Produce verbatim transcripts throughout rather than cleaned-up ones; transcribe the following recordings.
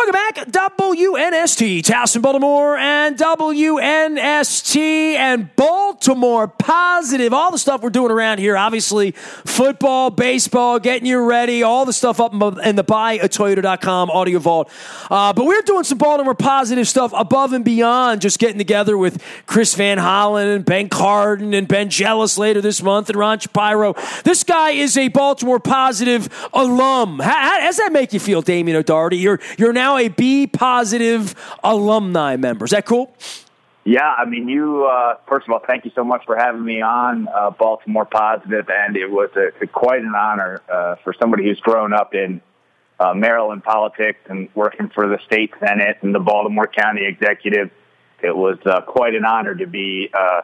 Welcome back, W N S T, Towson, Baltimore, and W N S T and Baltimore Positive. All the stuff we're doing around here, obviously, football, baseball, getting you ready, all the stuff up in the buy a toyota dot com audio vault. Uh, but we're doing some Baltimore Positive stuff above and beyond just getting together with Chris Van Hollen and Ben Carden and Ben Jealous later this month and Ron Shapiro. This guy is a Baltimore Positive alum. How, how does that make you feel, Damien O'Doherty? You're you're now a B Positive alumni member. Is that cool? Yeah, I mean, you, uh, first of all, thank you so much for having me on uh, Baltimore Positive, and it was a, a, quite an honor uh, for somebody who's grown up in uh, Maryland politics and working for the state Senate and the Baltimore County Executive. It was uh, quite an honor to be uh,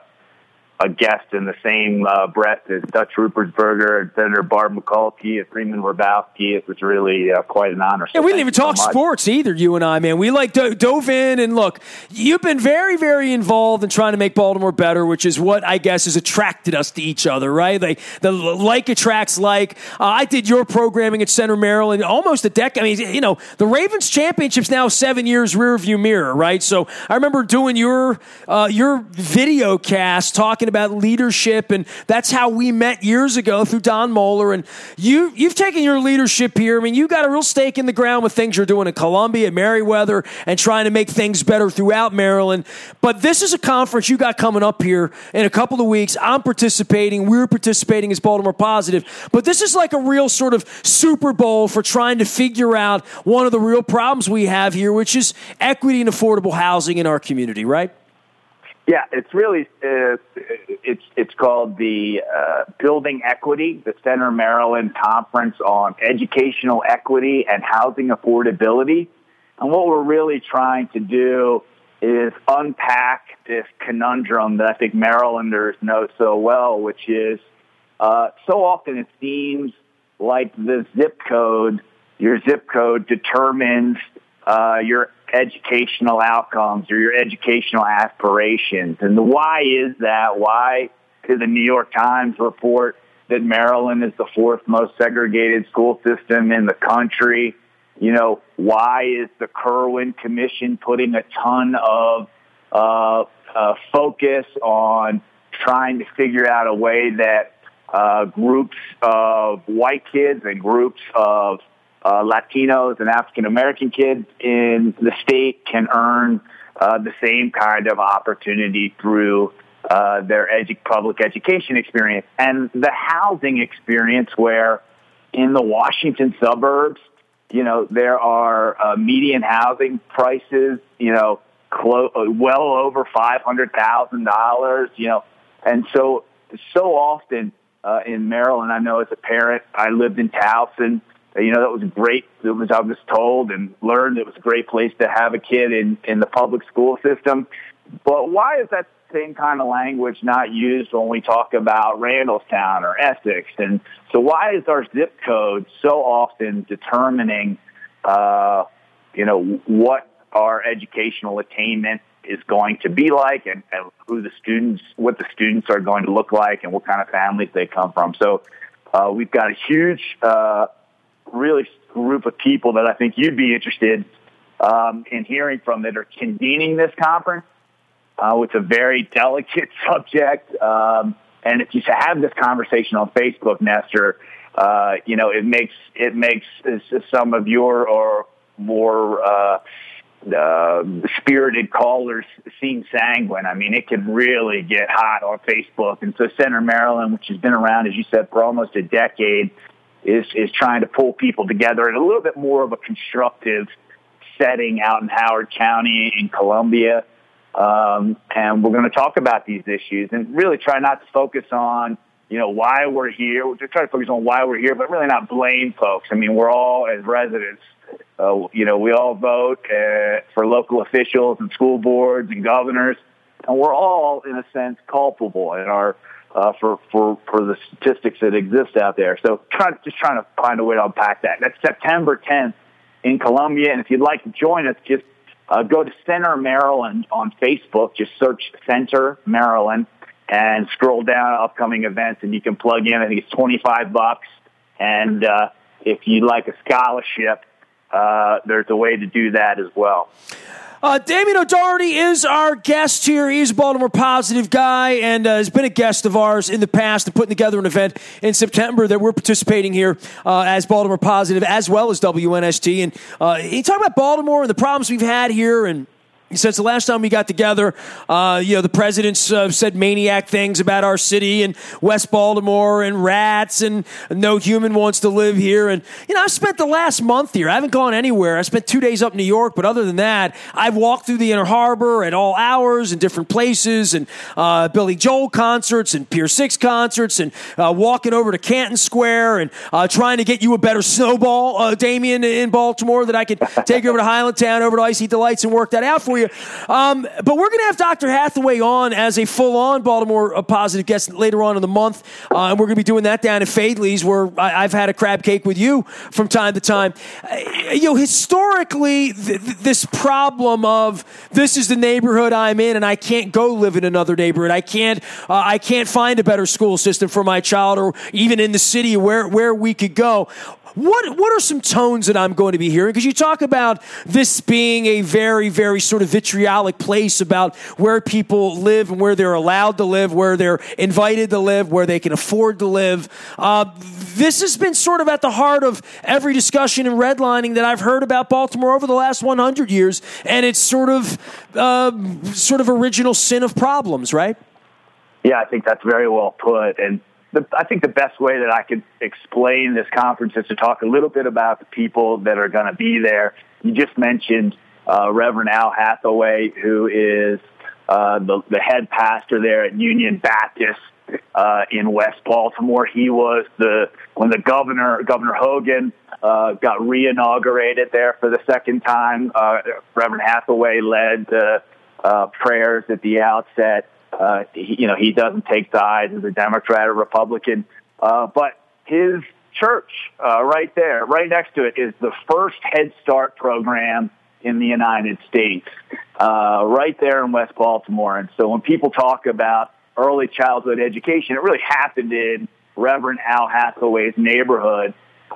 a guest in the same uh, breath as Dutch Ruppersberger and Senator Barb McCulkey and Freeman Warbowski. It was really uh, quite an honor. So yeah, we didn't even talk so sports either, you and I, man. We like do- dove in, and look, you've been very, very involved in trying to make Baltimore better, which is what I guess has attracted us to each other, right? Like the like attracts like. Uh, I did your programming at Center Maryland almost a decade. I mean, you know, the Ravens championship's now seven years rearview mirror, right? So I remember doing your uh, your video cast talking about leadership, and that's how we met years ago through Don Moeller. And you, you've taken your leadership here. I mean, you got a real stake in the ground with things you're doing in Columbia, Meriwether, and trying to make things better throughout Maryland. But this is a conference you got coming up here in a couple of weeks. I'm participating. We're participating as Baltimore Positive. But this is like a real sort of Super Bowl for trying to figure out one of the real problems we have here, which is equity and affordable housing in our community, right? Yeah, it's really uh, it's it's called the uh, Building Equity, the Center Maryland Conference on Educational Equity and Housing Affordability. And what we're really trying to do is unpack this conundrum that I think Marylanders know so well, which is uh, so often it seems like the zip code, your zip code determines uh, your educational outcomes or your educational aspirations. And the why is that? Why did the New York Times report that Maryland is the fourth most segregated school system in the country? You know, why is the Kirwan Commission putting a ton of uh, uh, focus on trying to figure out a way that uh, groups of white kids and groups of Uh, Latinos and African-American kids in the state can earn uh, the same kind of opportunity through uh, their edu- public education experience. And the housing experience where in the Washington suburbs, you know, there are uh, median housing prices, you know, clo- well over five hundred thousand dollars, you know. And so, so often uh, in Maryland, I know as a parent, I lived in Towson. You know, that was great. It was, I was told and learned it was a great place to have a kid in, in the public school system. But why is that same kind of language not used when we talk about Randallstown or Essex? And so why is our zip code so often determining, uh, you know, what our educational attainment is going to be like and, and who the students, what the students are going to look like and what kind of families they come from? So uh, we've got a huge uh really group of people that I think you'd be interested um, in hearing from that are convening this conference. Uh, it's a very delicate subject. Um, and if you have this conversation on Facebook, Nestor, uh, you know, it makes, it makes some of your or more uh, uh, spirited callers seem sanguine. I mean, it can really get hot on Facebook. And so Center Maryland, which has been around, as you said, for almost a decade, is is trying to pull people together in a little bit more of a constructive setting out in Howard County in Columbia. Um, and we're going to talk about these issues and really try not to focus on, you know, why we're here. We're just trying to focus on why we're here, but really not blame folks. I mean, we're all, as residents, uh, you know, we all vote uh, for local officials and school boards and governors, and we're all, in a sense, culpable in our Uh, for, for, for the statistics that exist out there. So try, just trying to find a way to unpack that. That's September tenth in Columbia. And if you'd like to join us, just uh, go to Center Maryland on Facebook. Just search Center Maryland and scroll down upcoming events and you can plug in. I think it's twenty-five bucks. And uh, if you'd like a scholarship, uh, there's a way to do that as well. Uh, Damien O'Doherty is our guest here. He's a Baltimore Positive guy and uh, has been a guest of ours in the past and putting together an event in September that we're participating here uh, as Baltimore Positive as well as W N S T. And uh, he talked about Baltimore and the problems we've had here, and since the last time we got together, uh, you know, the presidents uh, said maniac things about our city and West Baltimore and rats and no human wants to live here. And, you know, I've spent the last month here. I haven't gone anywhere. I spent two days up in New York, but other than that, I've walked through the Inner Harbor at all hours and different places and uh, Billy Joel concerts and Pier six concerts and uh, walking over to Canton Square and uh, trying to get you a better snowball, uh, Damien, in Baltimore that I could take over to Highlandtown, over to Icy Delights and work that out for you. Um, but we're going to have Doctor Hathaway on as a full-on Baltimore uh, Positive guest later on in the month, uh, and we're going to be doing that down at Fadley's, where I, I've had a crab cake with you from time to time. Uh, you know, historically, th- th- this problem of this is the neighborhood I'm in, and I can't go live in another neighborhood. I can't. Uh, I can't find a better school system for my child, or even in the city where where we could go. What what are some tones that I'm going to be hearing? Because you talk about this being a very, very sort of vitriolic place about where people live and where they're allowed to live, where they're invited to live, where they can afford to live. Uh, this has been sort of at the heart of every discussion and redlining that I've heard about Baltimore over the last one hundred years, and it's sort of uh, sort of original sin of problems, right? Yeah, I think that's very well put, and The, I think the best way that I could explain this conference is to talk a little bit about the people that are going to be there. You just mentioned uh, Reverend Al Hathaway, who is uh, the, the head pastor there at Union Baptist uh, in West Baltimore. He was the when the governor, Governor Hogan, uh, got re-inaugurated there for the second time. Uh, Reverend Hathaway led the uh, prayers at the outset. Uh, he, you know, he doesn't take sides as a Democrat or Republican, uh, but his church, uh, right there, right next to it, is the first Head Start program in the United States, uh, right there in West Baltimore. And so when people talk about early childhood education, it really happened in Reverend Al Hathaway's neighborhood,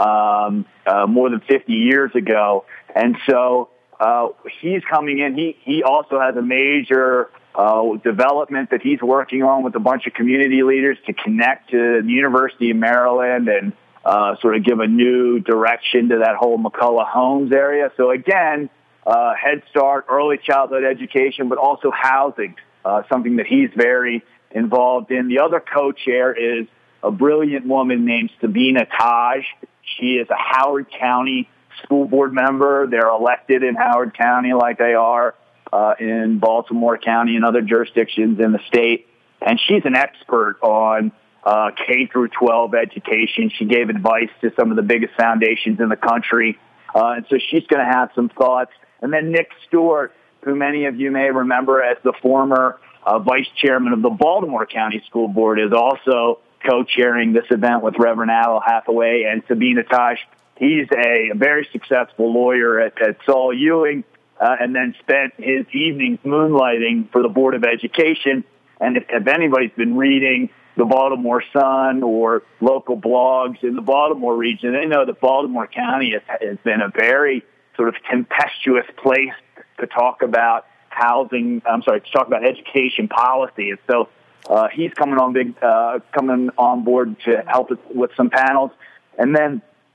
um, uh, more than fifty years ago. And so, uh, he's coming in. He, he also has a major Uh, development that he's working on with a bunch of community leaders to connect to the University of Maryland and uh, sort of give a new direction to that whole McCullough Homes area. So again, uh, Head Start, early childhood education, but also housing, uh, something that he's very involved in. The other co-chair is a brilliant woman named Sabina Taj. She is a Howard County school board member. They're elected in Howard County like they are Uh, in Baltimore County and other jurisdictions in the state. And she's an expert on uh, K through twelve education. She gave advice to some of the biggest foundations in the country. Uh, and so she's going to have some thoughts. And then Nick Stewart, who many of you may remember as the former uh, vice chairman of the Baltimore County School Board, is also co-chairing this event with Reverend Al Hathaway and Sabina Taj. He's a very successful lawyer at, at Saul Ewing. Uh, and then spent his evenings moonlighting for the Board of Education. And if, if anybody's been reading the Baltimore Sun or local blogs in the Baltimore region, they know that Baltimore County has, has been a very sort of tempestuous place to talk about housing, I'm sorry, to talk about education policy. And so uh, he's coming on big, uh, coming on board to help us with some panels. And then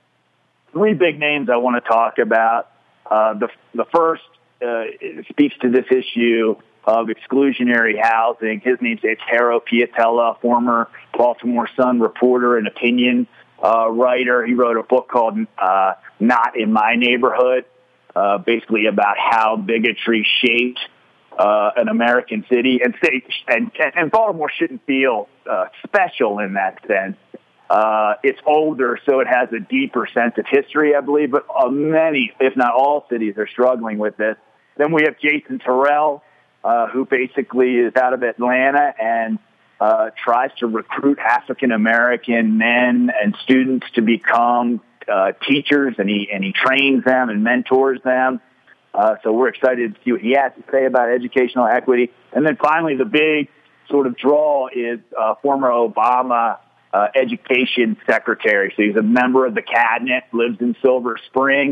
three big names I want to talk about. Uh, the the first uh, speaks to this issue of exclusionary housing. His name's Etero Piatella, former Baltimore Sun reporter and opinion uh, writer. He wrote a book called uh, Not in My Neighborhood, uh, basically about how bigotry shaped uh, an American city. And, and, and Baltimore shouldn't feel uh, special in that sense. Uh, it's older, so it has a deeper sense of history, I believe, but uh, many, if not all cities are struggling with this. Then we have Jason Terrell, uh, who basically is out of Atlanta and uh, tries to recruit African-American men and students to become uh, teachers, and he, and he trains them and mentors them. Uh, so we're excited to see what he has to say about educational equity. And then finally, the big sort of draw is uh, former Obama Uh, education secretary. So he's a member of the cabinet, lives in Silver Spring,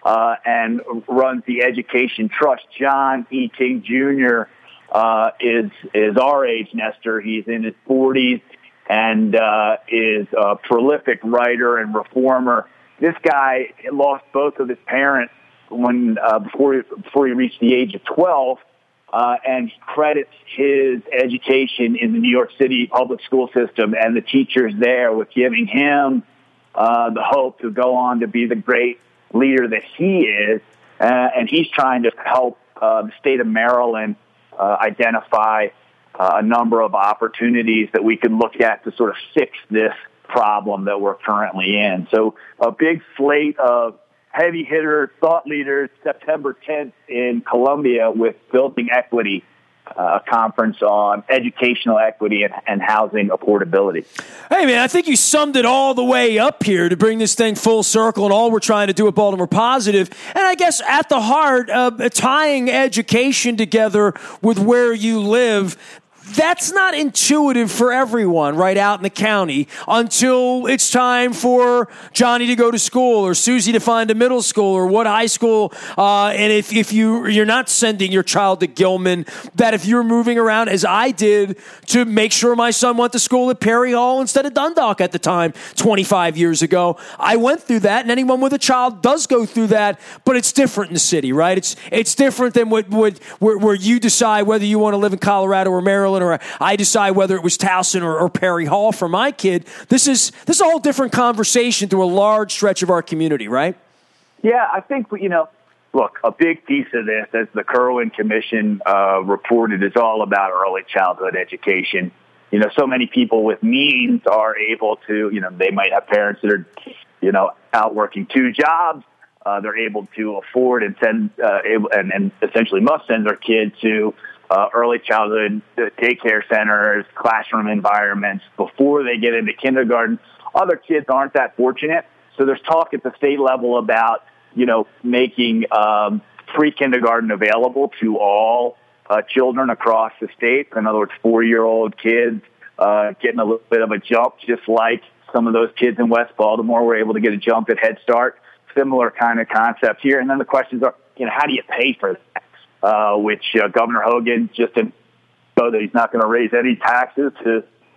uh, and runs the Education Trust. John E. King Junior Uh, is is our age, Nestor. He's in his forties and uh, is a prolific writer and reformer. This guy lost both of his parents when uh, before he, before he reached the age of twelve, uh, and he credits his education in the New York City public school system and the teachers there with giving him uh, the hope to go on to be the great leader that he is. Uh, and he's trying to help uh, the state of Maryland Uh, identify uh, a number of opportunities that we could look at to sort of fix this problem that we're currently in. So a big slate of heavy hitter thought leaders September tenth in Columbia with Building Equity, uh, a conference on educational equity and, and housing affordability. Hey, man, I think you summed it all the way up here to bring this thing full circle and all we're trying to do at Baltimore Positive. And I guess at the heart, uh, tying education together with where you live, that's not intuitive for everyone right out in the county until it's time for Johnny to go to school or Susie to find a middle school or what high school. Uh, and if, if you, you're not sending your child to Gilman, that if you're moving around, as I did, to make sure my son went to school at Perry Hall instead of Dundalk at the time, twenty-five years ago, I went through that, and anyone with a child does go through that, but it's different in the city, right? It's it's different than what, what where, where you decide whether you want to live in Colorado or Maryland, or I decide whether it was Towson or, or Perry Hall for my kid. This is this is a whole different conversation through a large stretch of our community, right? Yeah, I think, you know, look, a big piece of this, as the Kirwan Commission uh, reported, is all about early childhood education. You know, so many people with means are able to, you know, they might have parents that are, you know, out working two jobs. Uh, they're able to afford and send uh, able, and, and essentially must send their kid to Uh, early childhood daycare centers, classroom environments before they get into kindergarten. Other kids aren't that fortunate. So there's talk at the state level about, you know, making um, pre-kindergarten available to all uh, children across the state. In other words, four-year-old kids uh, getting a little bit of a jump, just like some of those kids in West Baltimore were able to get a jump at Head Start. Similar kind of concept here. And then the questions are, you know, how do you pay for that? Uh, which uh, Governor Hogan just so that he's not going to raise any taxes to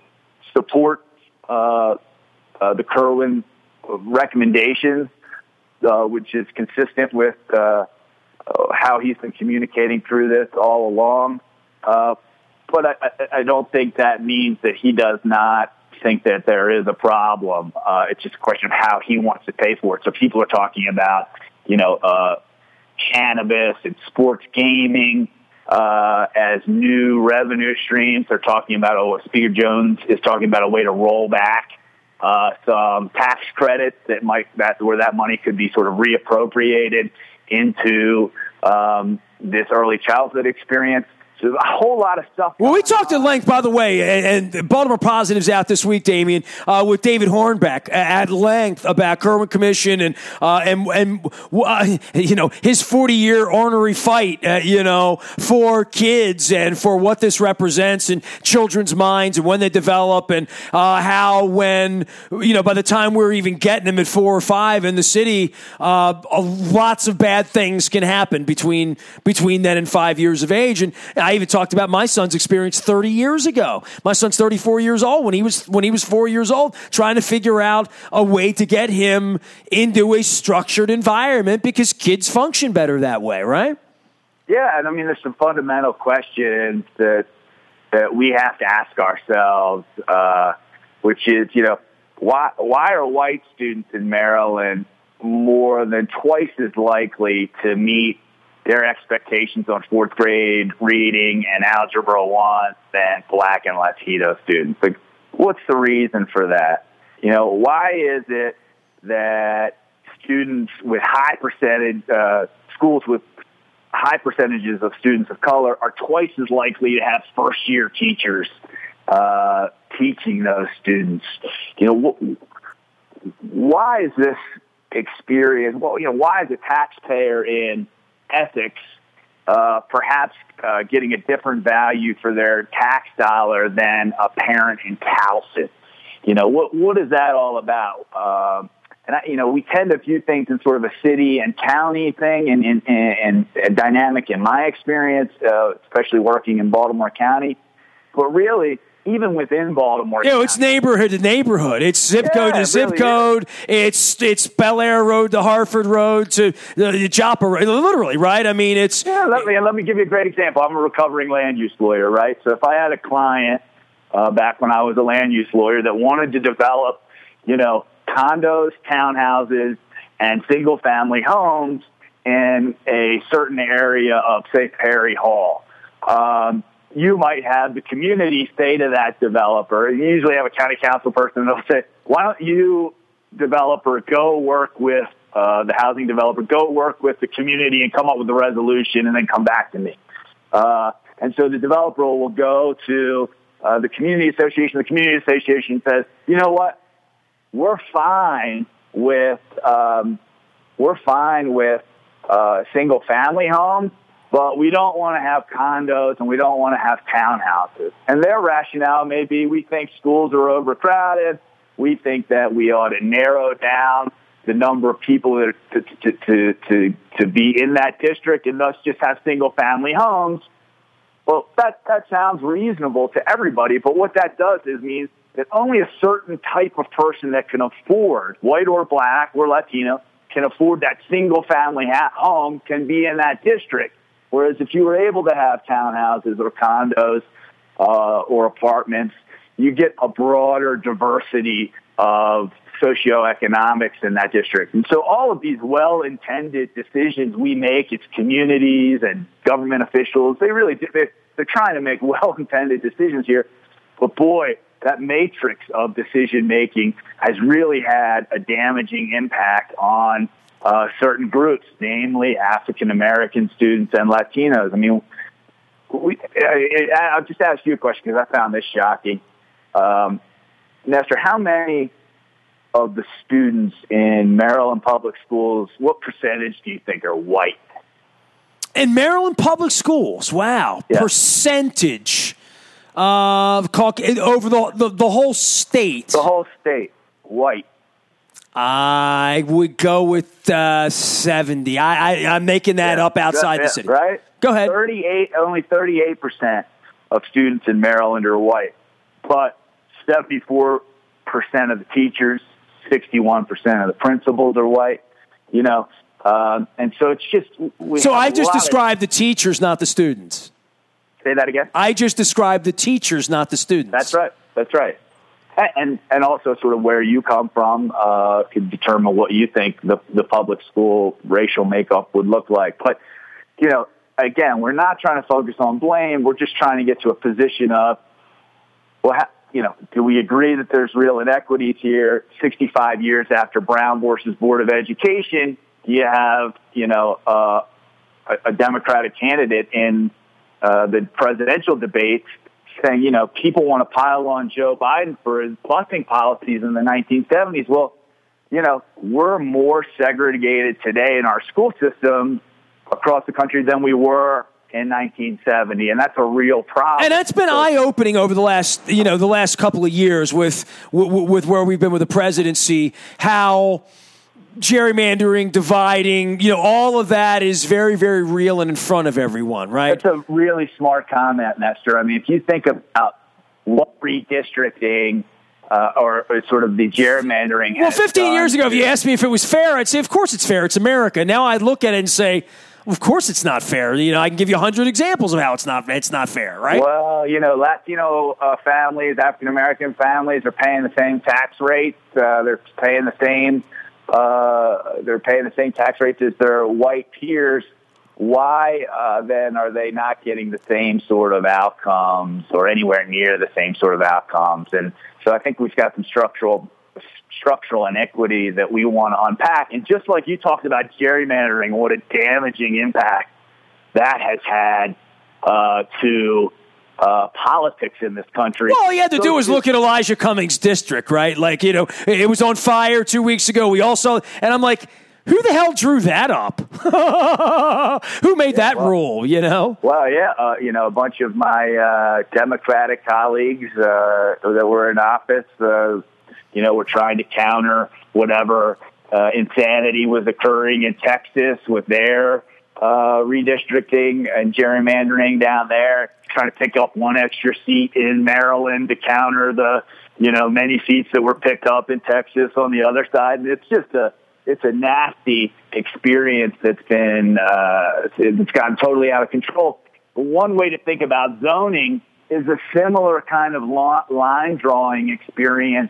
support uh, uh, the Kirwan recommendations, uh, which is consistent with uh, how he's been communicating through this all along. Uh, but I, I don't think that means that he does not think that there is a problem. Uh, it's just a question of how he wants to pay for it. So people are talking about, you know, uh, cannabis and sports gaming uh, as new revenue streams. They're talking about, oh, Speaker Jones is talking about a way to roll back uh, some tax credits that might that where that money could be sort of reappropriated into um, this early childhood experience. So a whole lot of stuff. Well, we talked at length, by the way, and, and Baltimore Positive's out this week, Damien, uh, with David Hornbeck at length about Kirwan Commission and uh, and and uh, you know his forty-year ornery fight, uh, you know, for kids and for what this represents in children's minds and when they develop, and uh, how when you know by the time we're even getting them at four or five in the city, uh, lots of bad things can happen between between then and five years of age. And I even talked about my son's experience thirty years ago. My son's thirty-four years old when he was when he was four years old, trying to figure out a way to get him into a structured environment because kids function better that way, right? Yeah, and I mean, there's some fundamental questions that that we have to ask ourselves, uh, which is, you know, why why are white students in Maryland more than twice as likely to meet their expectations on fourth grade reading and algebra one than black and Latino students? Like, what's the reason for that? You know, why is it that students with high percentage, uh, schools with high percentages of students of color are twice as likely to have first-year teachers uh, teaching those students? You know, wh- why is this experience, well, you know, why is a taxpayer in ethics, uh, perhaps uh, getting a different value for their tax dollar than a parent in Towson? You know, what what is that all about? Uh, and I, you know, we tend to view things in sort of a city and county thing, and and, and, and dynamic in my experience, uh, especially working in Baltimore County. But really, even within Baltimore, you know, it's neighborhood to neighborhood. It's zip yeah, code to zip really code. Is. It's it's Bel Air Road to Harford Road to the Joppa Road. Literally, right? I mean, it's yeah. Let me let me give you a great example. I'm a recovering land use lawyer, right? So if I had a client uh, back when I was a land use lawyer that wanted to develop, you know, condos, townhouses, and single family homes in a certain area of, say, Perry Hall. Um, you might have the community say to that developer, you usually have a county council person, they'll say, why don't you, developer, go work with uh, the housing developer, go work with the community and come up with a resolution and then come back to me. Uh, and so the developer will go to uh, the community association. The community association says, you know what, we're fine with, um, we're fine with uh, single family homes, but we don't want to have condos and we don't want to have townhouses. And their rationale may be, we think schools are overcrowded. We think that we ought to narrow down the number of people that are to, to, to, to, to be in that district and thus just have single family homes. Well, that, that sounds reasonable to everybody, but what that does is means that only a certain type of person that can afford, white or black or Latino, can afford that single family home can be in that district. Whereas if you were able to have townhouses or condos uh, or apartments, you get a broader diversity of socioeconomics in that district. And so all of these well-intended decisions we make, it's communities and government officials, they really, they're, they're trying to make well-intended decisions here. But boy, that matrix of decision-making has really had a damaging impact on uh, certain groups, namely African-American students and Latinos. I mean, we, I, I'll just ask you a question because I found this shocking. Um, Nestor, how many of the students in Maryland public schools, what percentage do you think are white? In Maryland public schools, wow, yeah. Percentage of uh, over the, the the whole state. The whole state, white. I would go with uh, seventy. I, I I'm making that yeah, up outside yeah, the city. Right? Go ahead. Thirty-eight, only thirty-eight percent of students in Maryland are white, but seventy-four percent of the teachers, sixty-one percent of the principals are white. You know, um, and so it's just. We so I just described of, the teachers, not the students. Say that again. I just described the teachers, not the students. That's right. That's right. And and also sort of where you come from uh, could determine what you think the the public school racial makeup would look like. But, you know, again, we're not trying to focus on blame. We're just trying to get to a position of, well, how, you know, do we agree that there's real inequities here? sixty-five years after Brown versus Board of Education, you have, you know, uh, a, a Democratic candidate in uh, the presidential debates saying, you know, people want to pile on Joe Biden for his busing policies in the nineteen seventies. Well, you know, we're more segregated today in our school system across the country than we were in nineteen seventy, and that's a real problem. And that's been so, eye-opening over the last, you know, the last couple of years with with where we've been with the presidency, how gerrymandering, dividing, you know, all of that is very, very real and in front of everyone, right? That's a really smart comment, Nestor. I mean, if you think about what redistricting uh, or, or sort of the gerrymandering. Well, fifteen years ago, if you asked me if it was fair, I'd say, of course it's fair. It's America. Now I look at it and say, of course it's not fair. You know, I can give you a hundred examples of how it's not it's not fair, right? Well, you know, Latino uh, families, African-American families are paying the same tax rates. Uh, they're paying the same uh, they're paying the same tax rates as their white peers. Why uh, then are they not getting the same sort of outcomes or anywhere near the same sort of outcomes? And so I think we've got some structural structural inequity that we want to unpack. And just like you talked about gerrymandering, what a damaging impact that has had uh, to uh, politics in this country. Well, all you had to so, do was look at Elijah Cummings' district, right? Like, you know, it was on fire two weeks ago. We all saw, and I'm like, who the hell drew that up? Who made yeah, that well, rule, you know? Well, yeah, uh, you know, a bunch of my uh, Democratic colleagues uh, that were in office, uh, you know, were trying to counter whatever uh, insanity was occurring in Texas with their uh, redistricting and gerrymandering down there, trying to pick up one extra seat in Maryland to counter the, you know, many seats that were picked up in Texas on the other side. And it's just a, it's a nasty experience that's been, uh, it's gotten totally out of control. But one way to think about zoning is a similar kind of line drawing experience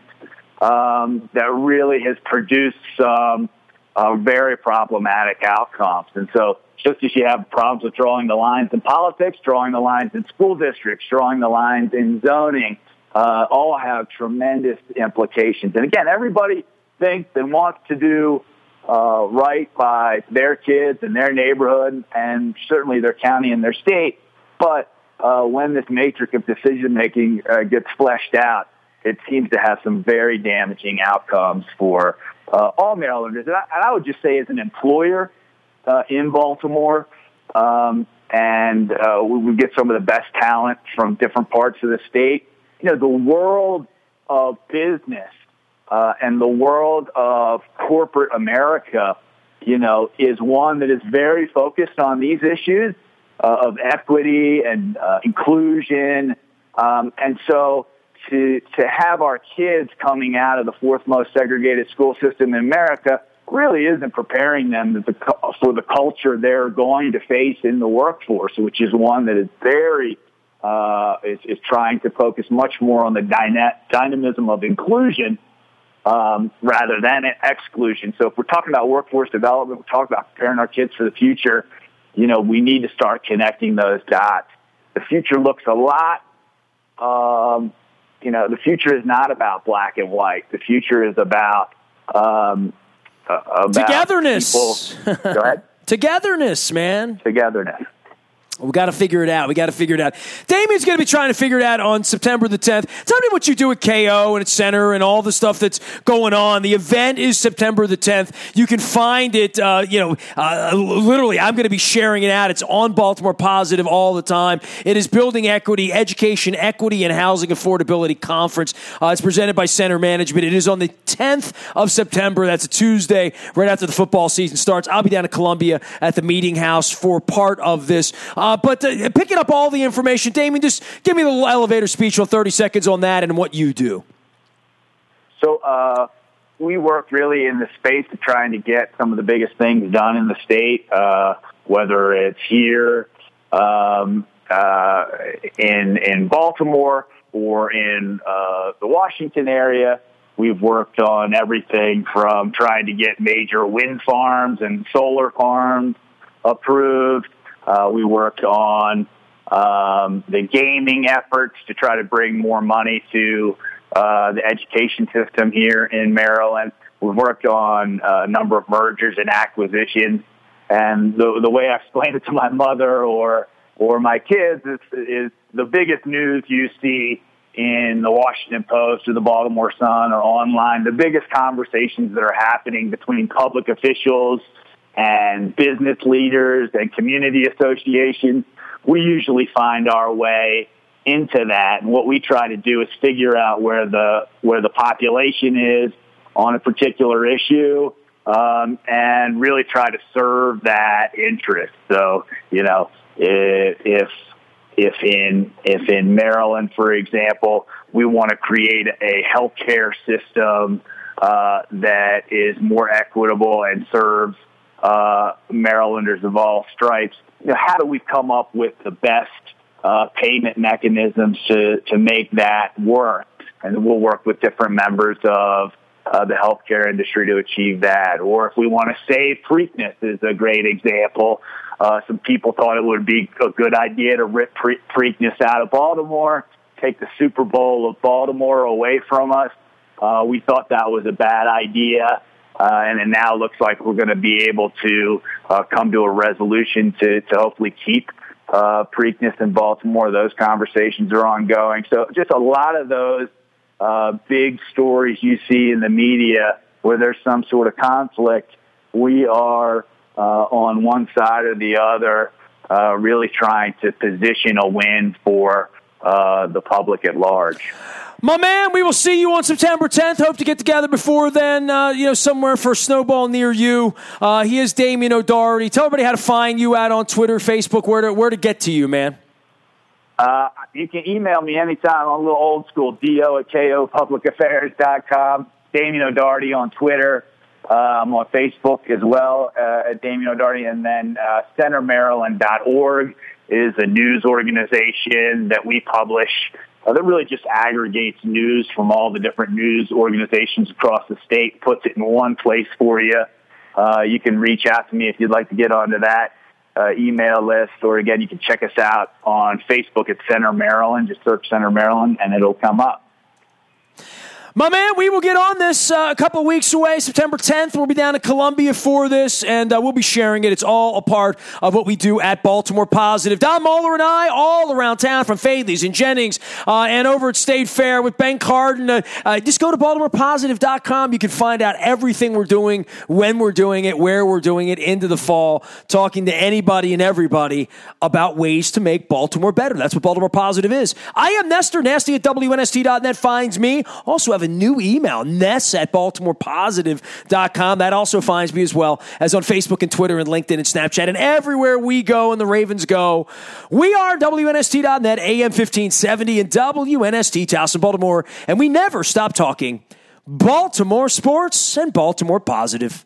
um, that really has produced some uh, very problematic outcomes. And so just as you have problems with drawing the lines in politics, drawing the lines in school districts, drawing the lines in zoning, uh, all have tremendous implications. And again, everybody thinks and wants to do uh, right by their kids and their neighborhood and certainly their county and their state. But uh, when this matrix of decision-making uh, gets fleshed out, it seems to have some very damaging outcomes for uh, all Marylanders. And I, and I would just say as an employer uh, in Baltimore, um, and uh, we, we get some of the best talent from different parts of the state, you know, the world of business uh, and the world of corporate America, you know, is one that is very focused on these issues uh, of equity and uh, inclusion. Um, and so to to have our kids coming out of the fourth most segregated school system in America really isn't preparing them for the culture they're going to face in the workforce, which is one that is very uh, is, is trying to focus much more on the dyna- dynamism of inclusion um, rather than exclusion. So if we're talking about workforce development, we're talking about preparing our kids for the future, you know, we need to start connecting those dots. The future looks a lot, um, you know, the future is not about black and white. The future is about, um, uh, about togetherness. People. Go ahead. Togetherness, man. Togetherness. We got to figure it out. We got to figure it out. Damien's going to be trying to figure it out on September the tenth. Tell me what you do at K O and at Center and all the stuff that's going on. The event is September the tenth. You can find it, uh, you know, uh, literally, I'm going to be sharing it out. It's on Baltimore Positive all the time. It is Building Equity, Education, Equity, and Housing Affordability Conference. Uh, it's presented by Center Management. It is on the tenth of September. That's a Tuesday, right after the football season starts. I'll be down at Columbia at the Meeting House for part of this. Uh, but uh, picking up all the information, Damien, just give me a little elevator speech on thirty seconds on that and what you do. So uh, we work really in the space of trying to get some of the biggest things done in the state, uh, whether it's here um, uh, in in Baltimore or in uh, the Washington area. We've worked on everything from trying to get major wind farms and solar farms approved. Uh, we worked on um, the gaming efforts to try to bring more money to uh, the education system here in Maryland. We've worked on a number of mergers and acquisitions. And the, the way I explain it to my mother or or my kids is, is the biggest news you see in the Washington Post or the Baltimore Sun or online, the biggest conversations that are happening between public officials and business leaders and community associations, we usually find our way into that. And what we try to do is figure out where the where the population is on a particular issue, um, and really try to serve that interest. So, you know, if if in if in Maryland, for example, we want to create a healthcare system uh, that is more equitable and serves Uh, Marylanders of all stripes, you know, how do we come up with the best uh, payment mechanisms to, to make that work? And we'll work with different members of uh, the healthcare industry to achieve that. Or if we want to save Preakness is a great example. Uh, some people thought it would be a good idea to rip Pre- Preakness out of Baltimore, take the Super Bowl of Baltimore away from us. Uh, we thought that was a bad idea. Uh, and it now looks like we're going to be able to uh, come to a resolution to, to hopefully keep uh, Preakness in Baltimore. Those conversations are ongoing. So just a lot of those uh, big stories you see in the media where there's some sort of conflict, we are uh, on one side or the other uh, really trying to position a win for uh, the public at large. My man, we will see you on September tenth. Hope to get together before then, uh, you know, somewhere for a snowball near you. Uh, he is Damian O'Doherty. Tell everybody how to find you out on Twitter, Facebook, where to, where to get to you, man. Uh, you can email me anytime. I'm a little old school, do at ko public affairs dot com. Damian O'Doherty on Twitter. Uh, I'm on Facebook as well uh, at Damian O'Doherty. And then uh, center maryland dot org is a news organization that we publish uh, that really just aggregates news from all the different news organizations across the state, puts it in one place for you. Uh, you can reach out to me if you'd like to get onto that uh, email list. Or, again, you can check us out on Facebook at Center Maryland. Just search Center Maryland, and it'll come up. My man, we will get on this uh, a couple of weeks away. September tenth, we'll be down in Columbia for this, and uh, we'll be sharing it. It's all a part of what we do at Baltimore Positive. Don Moeller and I, all around town, from Fadley's and Jennings, uh, and over at State Fair with Ben Carden. Uh, uh, just go to baltimore positive dot com. You can find out everything we're doing, when we're doing it, where we're doing it, into the fall, talking to anybody and everybody about ways to make Baltimore better. That's what Baltimore Positive is. I am Nestor. Nasty at W N S T dot net finds me. Also have a new email, Ness at baltimore positive dot com. That also finds me as well as on Facebook and Twitter and LinkedIn and Snapchat and everywhere we go and the Ravens go. We are W N S T dot net, A M fifteen seventy, and W N S T Towson, Baltimore, and we never stop talking Baltimore sports and Baltimore Positive.